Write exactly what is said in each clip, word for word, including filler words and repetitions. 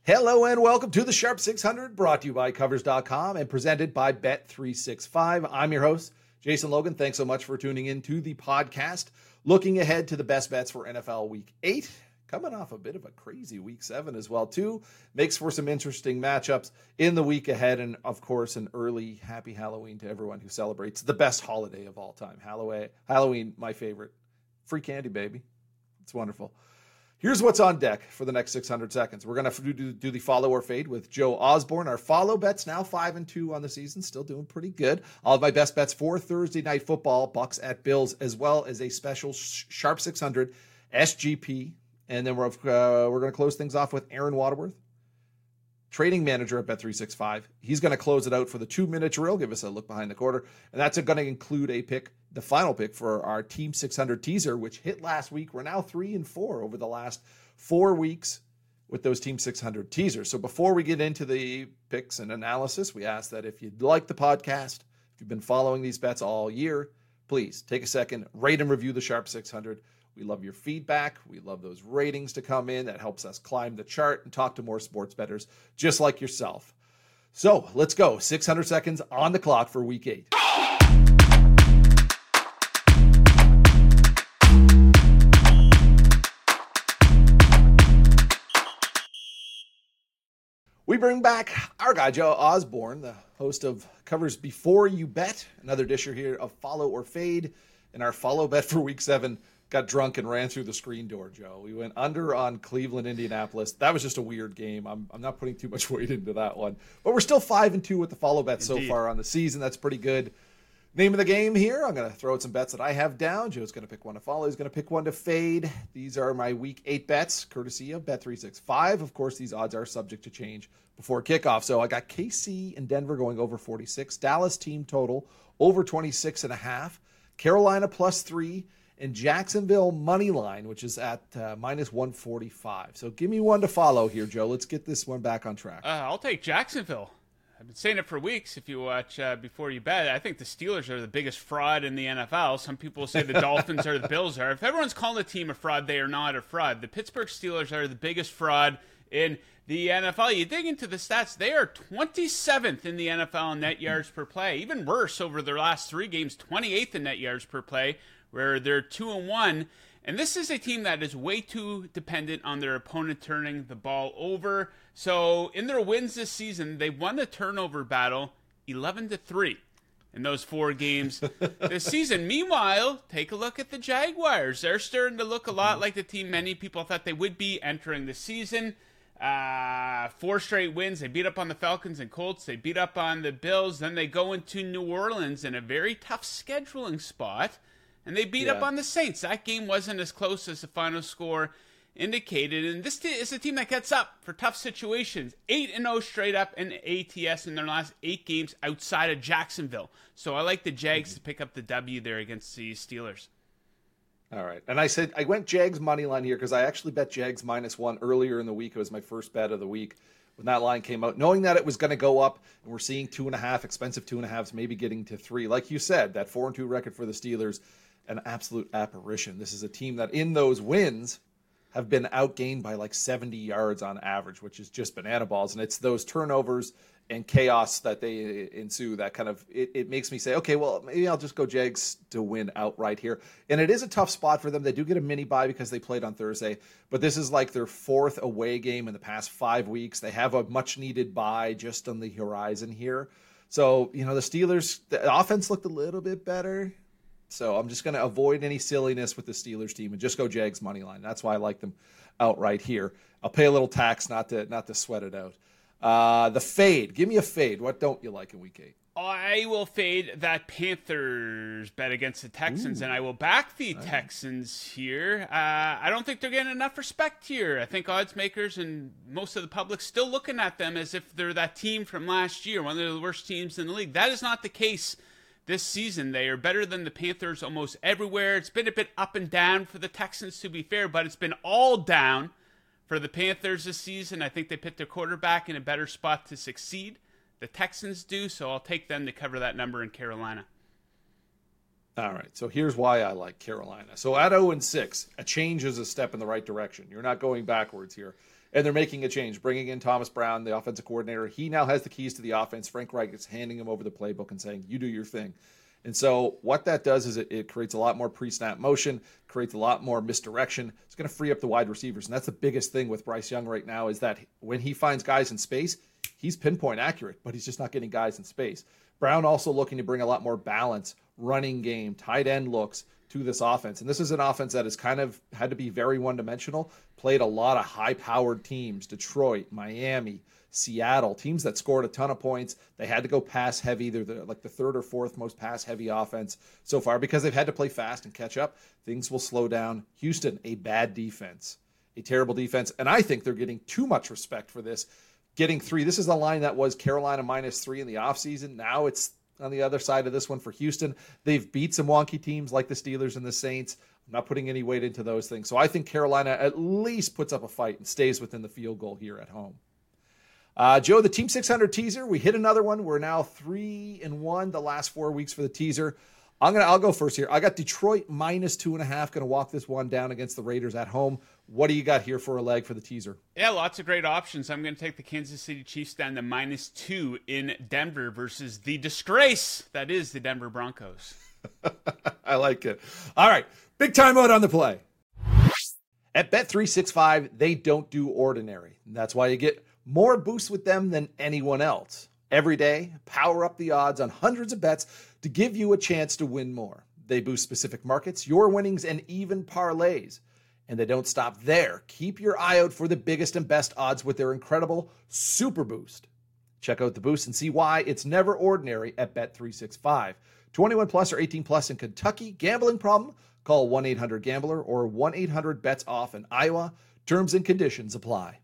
Hello and welcome to the Sharp six hundred, brought to you by Covers dot com and presented by Bet three sixty-five. I'm your host, Jason Logan. Thanks so much for tuning in to the podcast. Looking ahead to the best bets for N F L Week eight. Coming off a bit of a crazy Week seven as well, too. Makes for some interesting matchups in the week ahead. And, of course, an early happy Halloween to everyone who celebrates the best holiday of all time. Halloween, Halloween, my favorite. Free candy, baby. It's wonderful. Here's what's on deck for the next six hundred seconds. We're going to do, do the follow or fade with Joe Osborne. Our follow bets now five and two on the season, still doing pretty good. All of my best bets for Thursday Night Football, Bucks at Bills, as well as a special Sharp six hundred S G P. And then we're uh, we're going to close things off with Aaron Waterworth, trading manager at Bet three sixty-five. He's going to close it out for the two-minute drill, give us a look behind the quarter. And that's going to include a pick, the final pick for our Team six hundred teaser, which hit last week. We're now three and four over the last four weeks with those Team six hundred teasers. So before we get into the picks and analysis, we ask that if you'd like the podcast, if you've been following these bets all year, please take a second, rate and review the Sharp six hundred. We love your feedback. We love those ratings to come in. That helps us climb the chart and talk to more sports bettors just like yourself. So let's go. six hundred seconds on the clock for week eight. We bring back our guy, Joe Osborne, the host of Covers Before You Bet, another disher here of Follow or Fade. And our follow bet for week seven got drunk and ran through the screen door, Joe. We went under on Cleveland, Indianapolis. That was just a weird game. I'm I'm not putting too much weight into that one. But we're still five and two with the follow bet so far on the season. That's pretty good. Name of the game here, I'm going to throw out some bets that I have down. Joe's going to pick one to follow. He's going to pick one to fade. These are my week eight bets, courtesy of Bet three sixty-five. Of course, these odds are subject to change before kickoff. So I got K C and Denver going over forty-six. Dallas team total over twenty-six and a half. Carolina plus three. And Jacksonville money line, which is at uh, minus one forty-five. So give me one to follow here, Joe. Let's get this one back on track. Uh, I'll take Jacksonville. I've been saying it for weeks. If you watch uh, Before You Bet, I think the Steelers are the biggest fraud in the N F L. Some people say the Dolphins or the Bills are. If everyone's calling a team a fraud, they are not a fraud. The Pittsburgh Steelers are the biggest fraud in the N F L. You dig into the stats, they are twenty-seventh in the N F L in net yards per play. Even worse, over their last three games, twenty-eighth in net yards per play, where they're two and one. And this is a team that is way too dependent on their opponent turning the ball over. So in their wins this season, they won the turnover battle eleven to three in those four games this season. Meanwhile, take a look at the Jaguars. They're starting to look a lot like the team many people thought they would be entering the season. Uh, four straight wins. They beat up on the Falcons and Colts. They beat up on the Bills. Then they go into New Orleans in a very tough scheduling spot. And they beat yeah. up on the Saints. That game wasn't as close as the final score indicated. And this is a team that gets up for tough situations. eight and oh straight up in A T S in their last eight games outside of Jacksonville. So I like the Jags mm-hmm. to pick up the W there against the Steelers. All right. And I said I went Jags money line here because I actually bet Jags minus one earlier in the week. It was my first bet of the week when that line came out, knowing that it was going to go up, and we're seeing two and a half, expensive two and a halves, maybe getting to three. Like you said, that four and two record for the Steelers, an absolute apparition. This is a team that in those wins have been outgained by like seventy yards on average, which is just banana balls. And it's those turnovers and chaos that they ensue that kind of, it, it makes me say, okay, well, maybe I'll just go Jags to win outright here. And it is a tough spot for them. They do get a mini bye because they played on Thursday, but this is like their fourth away game in the past five weeks. They have a much needed bye just on the horizon here. So, you know, the Steelers, the offense looked a little bit better. So I'm just going to avoid any silliness with the Steelers team and just go Jags money line. That's why I like them outright here. I'll pay a little tax not to not to sweat it out. Uh, the fade. Give me a fade. What don't you like in week eight? I will fade that Panthers bet against the Texans, Ooh. and I will back the right. Texans here. Uh, I don't think they're getting enough respect here. I think odds makers and most of the public still looking at them as if they're that team from last year, one of the worst teams in the league. That is not the case this season. They are better than the Panthers almost everywhere. It's been a bit up and down for the Texans, to be fair, but it's been all down for the Panthers this season. I think they put their quarterback in a better spot to succeed. The Texans do, so I'll take them to cover that number in Carolina. All right, so here's why I like Carolina. So at oh and six, a change is a step in the right direction. You're not going backwards here. And they're making a change, bringing in Thomas Brown, the offensive coordinator. He now has the keys to the offense. Frank Reich is handing him over the playbook and saying, you do your thing. And so what that does is it, it creates a lot more pre-snap motion, creates a lot more misdirection. It's going to free up the wide receivers. And that's the biggest thing with Bryce Young right now is that when he finds guys in space, he's pinpoint accurate, but he's just not getting guys in space. Brown also looking to bring a lot more balance, running game, tight end looks to this offense. And this is an offense that has kind of had to be very one-dimensional, played a lot of high-powered teams, Detroit, Miami, Seattle, teams that scored a ton of points. They had to go pass heavy. They're the, like the third or fourth most pass-heavy offense so far because they've had to play fast and catch up. Things will slow down. Houston, a bad defense, a terrible defense. And I think they're getting too much respect for this. Getting three. This is a line that was Carolina minus three in the offseason. Now it's on the other side of this one for Houston. They've beat some wonky teams like the Steelers and the Saints. I'm not putting any weight into those things. So I think Carolina at least puts up a fight and stays within the field goal here at home. Uh, Joe, the Team six hundred teaser, we hit another one. We're now three and one the last four weeks for the teaser. I'm gonna, I'll go first here. I got Detroit minus two and a half. Going to walk this one down against the Raiders at home. What do you got here for a leg for the teaser? Yeah, lots of great options. I'm going to take the Kansas City Chiefs down to minus two in Denver versus the disgrace that is the Denver Broncos. I like it. All right, big timeout on the play. At Bet three sixty-five, they don't do ordinary. That's why you get more boosts with them than anyone else. Every day, power up the odds on hundreds of bets to give you a chance to win more. They boost specific markets, your winnings, and even parlays. And they don't stop there. Keep your eye out for the biggest and best odds with their incredible Super Boost. Check out the boost and see why it's never ordinary at Bet three sixty-five. twenty-one plus or eighteen plus in Kentucky. Gambling problem? Call one eight hundred gambler or one eight hundred bets off in Iowa. Terms and conditions apply.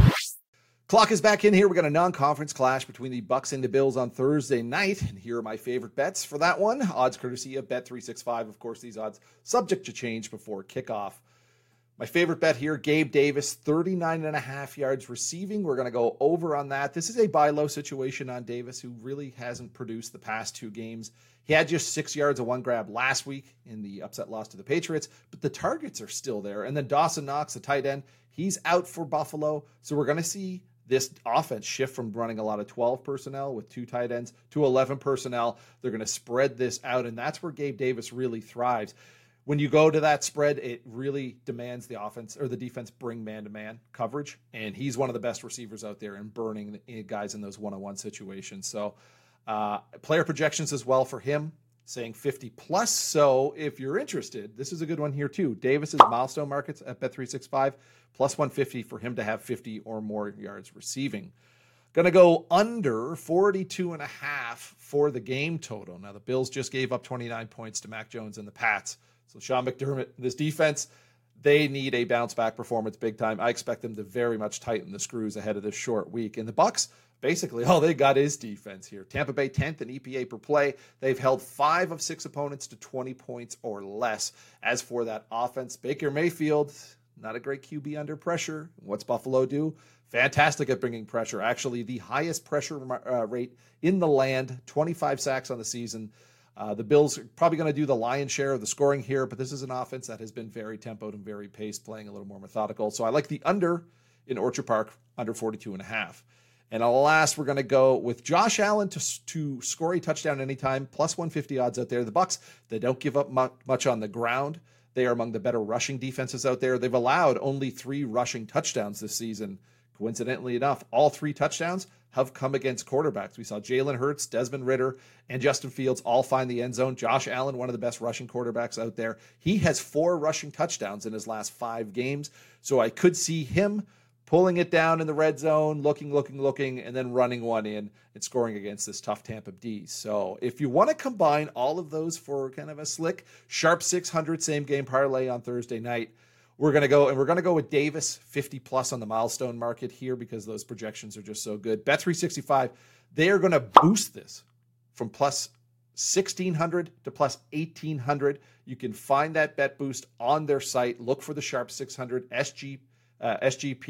Clock is back in here. We got a non-conference clash between the Bucs and the Bills on Thursday night. And here are my favorite bets for that one. Odds courtesy of Bet three sixty-five. Of course, these odds subject to change before kickoff. My favorite bet here, Gabe Davis, thirty-nine and a half yards receiving. We're going to go over on that. This is a buy low situation on Davis, who really hasn't produced the past two games. He had just six yards of one grab last week in the upset loss to the Patriots, but the targets are still there. And then Dawson Knox, the tight end, he's out for Buffalo. So we're going to see this offense shift from running a lot of twelve personnel with two tight ends to eleven personnel. They're going to spread this out, and that's where Gabe Davis really thrives. When you go to that spread, it really demands the offense or the defense bring man-to-man coverage, and he's one of the best receivers out there in burning guys in those one-on-one situations. So uh, player projections as well for him, saying fifty plus. So if you're interested, this is a good one here too. Davis's milestone markets at Bet three sixty-five, plus one fifty for him to have fifty or more yards receiving. Going to go under forty-two and a half for the game total. Now, the Bills just gave up twenty-nine points to Mac Jones and the Pats. So Sean McDermott, this defense, they need a bounce-back performance big time. I expect them to very much tighten the screws ahead of this short week. And the Bucs, basically, all they got is defense here. Tampa Bay tenth in E P A per play. They've held five of six opponents to twenty points or less. As for that offense, Baker Mayfield, not a great Q B under pressure. What's Buffalo do? Fantastic at bringing pressure. Actually, the highest pressure uh, rate in the land, twenty-five sacks on the season. Uh, the Bills are probably going to do the lion's share of the scoring here, but this is an offense that has been very tempoed and very paced, playing a little more methodical. So I like the under in Orchard Park, under forty-two and a half. And last, we're going to go with Josh Allen to, to score a touchdown anytime, plus one fifty odds out there. The Bucs, they don't give up mu- much on the ground. They are among the better rushing defenses out there. They've allowed only three rushing touchdowns this season. Coincidentally enough, all three touchdowns have come against quarterbacks. We saw Jalen Hurts, Desmond Ridder, and Justin Fields all find the end zone. Josh Allen, one of the best rushing quarterbacks out there. He has four rushing touchdowns in his last five games. So I could see him pulling it down in the red zone, looking, looking, looking, and then running one in and scoring against this tough Tampa D. So if you want to combine all of those for kind of a slick, sharp six hundred same game parlay on Thursday night, We're going to go, and we're going to go with Davis, fifty plus on the milestone market here because those projections are just so good. Bet three sixty-five, they are going to boost this from plus sixteen hundred to plus eighteen hundred. You can find that bet boost on their site. Look for the Sharp six hundred S G, uh, S G P,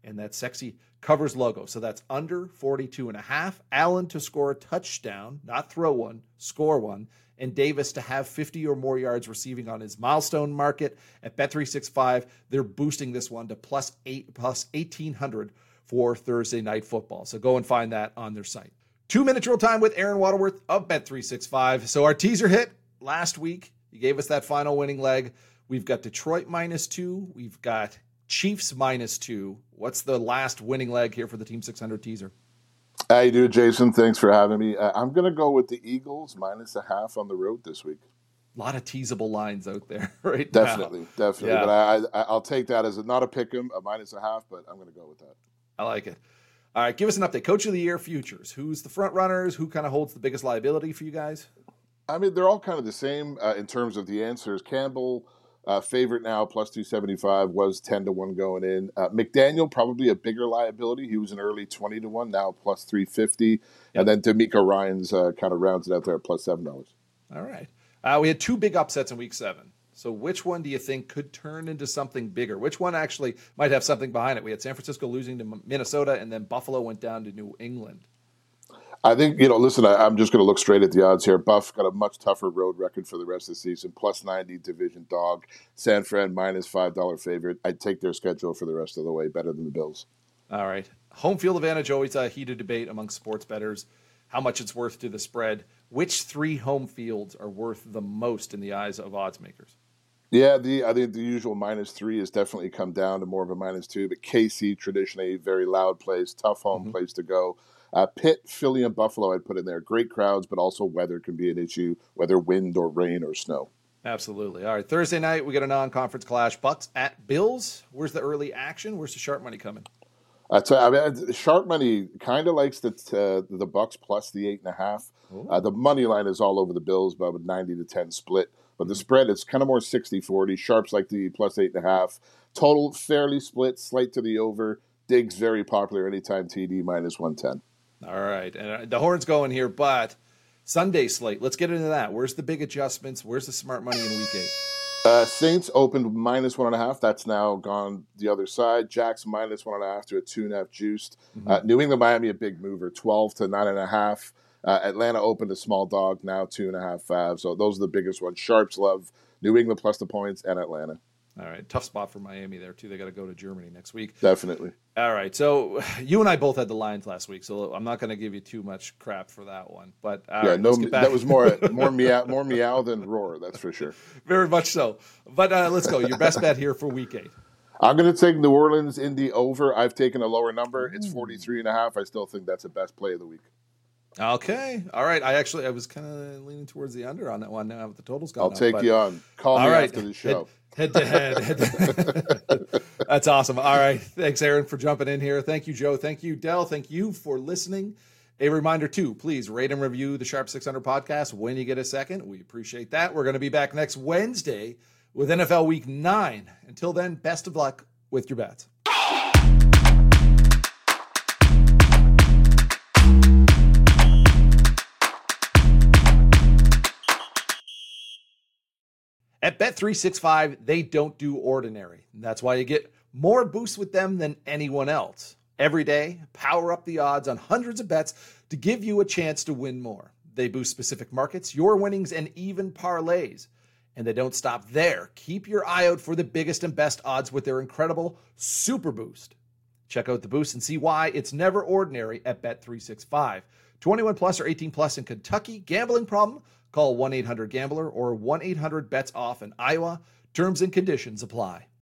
and that sexy Covers logo. So that's under forty-two and a half. Allen to score a touchdown, not throw one, score one. And Davis to have fifty or more yards receiving on his milestone market. At Bet three sixty-five, they're boosting this one to plus eight, plus eighteen hundred for Thursday Night Football. So go and find that on their site. Two-minute drill time with Aaron Waterworth of Bet three sixty-five. So our teaser hit last week. You gave us that final winning leg. We've got Detroit minus two. We've got Chiefs minus two. What's the last winning leg here for the Team six hundred teaser? How you doing, Jason? Thanks for having me. Uh, I'm going to go with the Eagles minus a half on the road this week. A lot of teasable lines out there right definitely, now. Definitely, yeah. But I, I, I'll take that as a, not a pick 'em, a minus a half, but I'm going to go with that. I like it. All right, give us an update. Coach of the Year futures. Who's the front runners? Who kind of holds the biggest liability for you guys? I mean, they're all kind of the same uh, in terms of the answers. Campbell, uh, favorite now, plus two seventy-five, was ten to one going in. Uh, McDaniel, probably a bigger liability. He was an early twenty to one, now plus three fifty. Yep. And then D'Amico Ryans uh, kind of rounds it out there at plus seven dollars. All right. Uh, we had two big upsets in week seven. So which one do you think could turn into something bigger? Which one actually might have something behind it? We had San Francisco losing to Minnesota, and then Buffalo went down to New England. I think, you know, listen, I, I'm just going to look straight at the odds here. Buff got a much tougher road record for the rest of the season, plus ninety division dog. San Fran minus five dollars favorite. I'd take their schedule for the rest of the way, better than the Bills. All right. Home field advantage, always a heated debate among sports bettors, how much it's worth to the spread. Which three home fields are worth the most in the eyes of odds makers? Yeah, the I think the usual minus three has definitely come down to more of a minus two, but K C, traditionally a very loud place, tough home mm-hmm. place to go. Uh, Pitt, Philly, and Buffalo I'd put in there. Great crowds, but also weather can be an issue, whether wind or rain or snow. Absolutely. All right, Thursday night, we got a non-conference clash. Bucks at Bills. Where's the early action? Where's the sharp money coming? Uh, so, I mean, sharp money kind of likes the uh, the Bucks plus the eight and a half. Uh, the money line is all over the Bills, but with ninety to ten split. But the spread is kind of more sixty forty. Sharps like the plus eight and a half. Total fairly split, slight to the over. Diggs very popular anytime T D minus one ten. All right, and the horn's going here, but Sunday slate. Let's get into that. Where's the big adjustments? Where's the smart money in week eight? Uh, Saints opened minus one and a half. That's now gone the other side. Jacks minus one and a half to a two and a half juiced. Mm-hmm. Uh, New England, Miami, a big mover, twelve to nine and a half. Uh, Atlanta opened a small dog, now two and a half, five. So those are the biggest ones. Sharps love New England plus the points and Atlanta. All right, tough spot for Miami there too. They got to go to Germany next week. Definitely. All right, so you and I both had the Lions last week, so I'm not going to give you too much crap for that one. But yeah, right, no, that was more more meow more meow than roar. That's for sure. Very much so. But uh, let's go. Your best bet here for week eight. I'm going to take New Orleans Indy over. I've taken a lower number. It's forty-three and a half. I still think that's the best play of the week. Okay. All right. I actually I was kind of leaning towards the under on that one now with the totals gone I'll up, take but... you on. Call me right. after the show. Head, head to head. head to... That's awesome. All right. Thanks, Aaron, for jumping in here. Thank you, Joe. Thank you, Del. Thank you for listening. A reminder, too, please rate and review the Sharp six hundred podcast when you get a second. We appreciate that. We're going to be back next Wednesday with N F L Week nine. Until then, best of luck with your bets. At Bet three sixty-five, they don't do ordinary. That's why you get more boosts with them than anyone else. Every day, power up the odds on hundreds of bets to give you a chance to win more. They boost specific markets, your winnings, and even parlays. And they don't stop there. Keep your eye out for the biggest and best odds with their incredible Super Boost. Check out the boost and see why it's never ordinary at Bet three sixty-five. twenty-one plus or eighteen plus in Kentucky. Gambling problem? Call one eight hundred gambler or one eight hundred bets off in Iowa. Terms and conditions apply.